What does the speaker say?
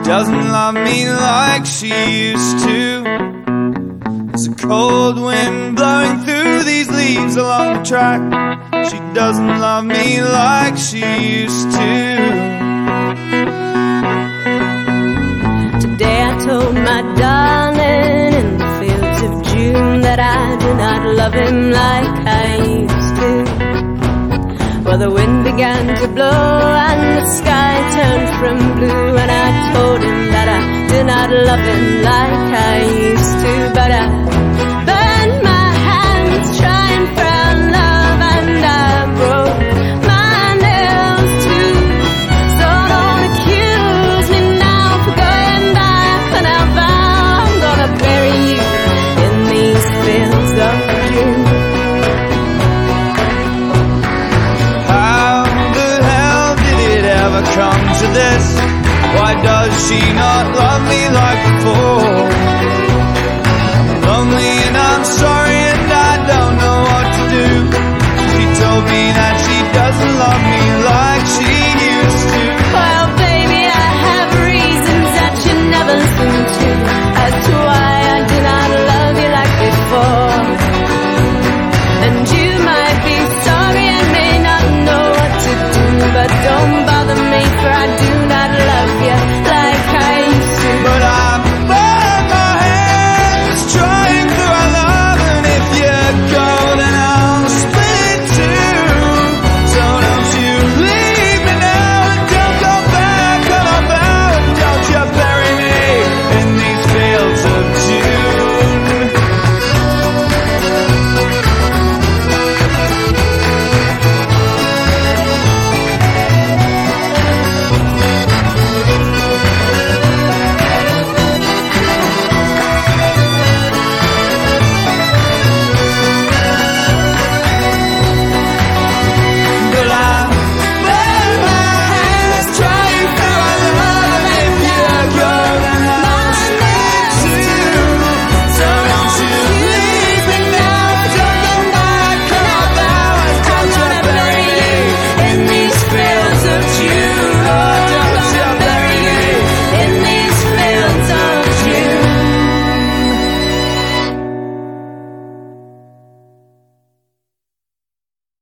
doesn't love me like she used to. There's a cold wind blowing through these leaves along the track. She doesn't love me like she used to. Today I told my darling in the fields of June that I do not love him like I used to. Well, the wind began to blow and the sky turned from blue, and I told him that I do not love him like I used to. But I burned my hands trying for our love, and I broke my nails too. So don't accuse me now for going back, and I vow I'm gonna bury you in these fields of June. Come to this, why does she not love me like before? I'm lonely and I'm sorry and I don't know what to do. She told me that